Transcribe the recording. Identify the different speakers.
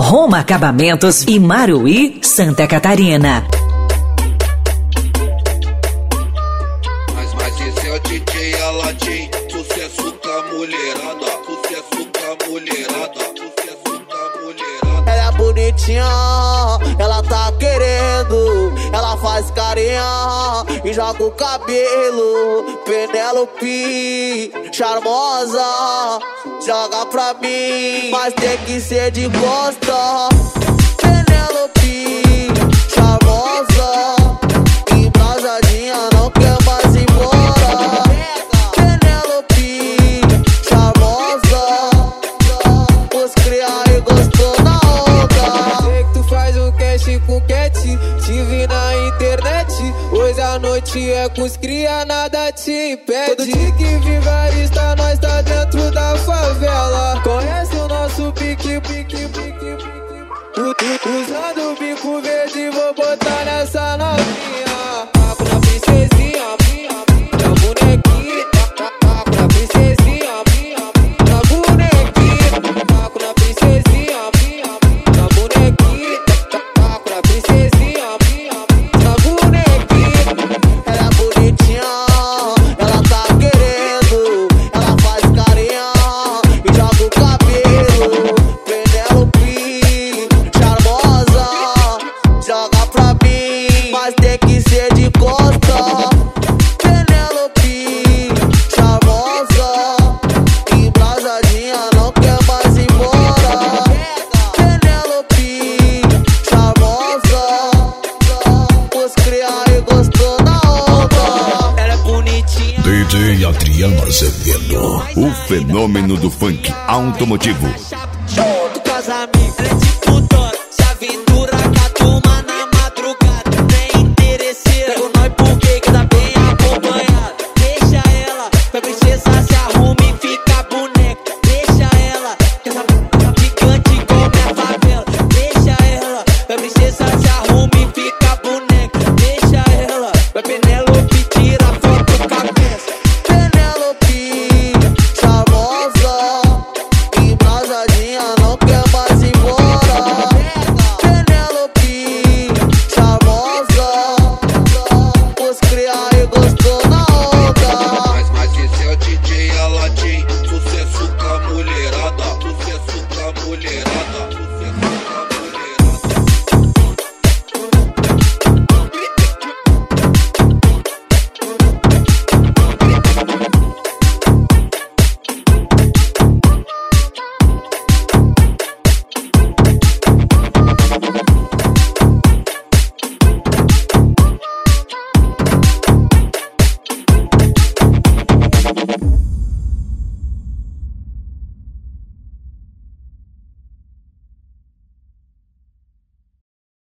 Speaker 1: Roma Acabamentos e Maruí, Santa Catarina.
Speaker 2: Mas esse é o DJ Aladim, sucesso com a mulherada, sucesso com a mulherada, sucesso com a mulherada.
Speaker 3: Ela é bonitinha, ela tá querendo, ela faz carinha e joga o cabelo. Penélope, charmosa, joga pra mim, mas tem que ser de costa. Penélope, charmosa, embrasadinha, não quer mais ir embora. Penélope, charmosa, os cria e gostou na onda.
Speaker 4: Sei que tu faz um cast com cat, te vi na internet. Hoje a noite é com os cria, nada te impede. Todo dia que vigarista, nós tá dentro da favela. Conhece o nosso pique. Usando o bico verde, vou botar nessa novinha. Taco na princesinha, na bonequinha. Taco na princesinha, na bonequinha. Taco na princesinha, na bonequinha. Taco na princesinha, na bonequinha.
Speaker 3: Ela é bonitinha, ela tá querendo, ela faz carinha e joga o cabelo. Penélope, charmosa, joga pra mim, mas tem que ser de costa. Penélope, charmosa, embrasadinha, não quer mais ir embora. Penélope, charmosa, os cria e gostou na onda. Ela é bonitinha.
Speaker 5: DJ Adriano Azevedo, o fenômeno do funk automotivo.
Speaker 3: Junto com as amigas, ela é tipo Dora, se aventura com a turma na madrugada. Tem interesseira, pega o nós porque que tá bem acompanhada. Deixa ela, pra princesa se arruma e fica boneca. Deixa ela, que essa gigante come a favela. Deixa ela, pra princesa se arruma e fica boneca. Deixa ela, pra Penélope tira foto com a cabeça. Penélope, charmosa, embrasadinha, não quer mais ir embora. Penélope, charmosa, os cria e gostou na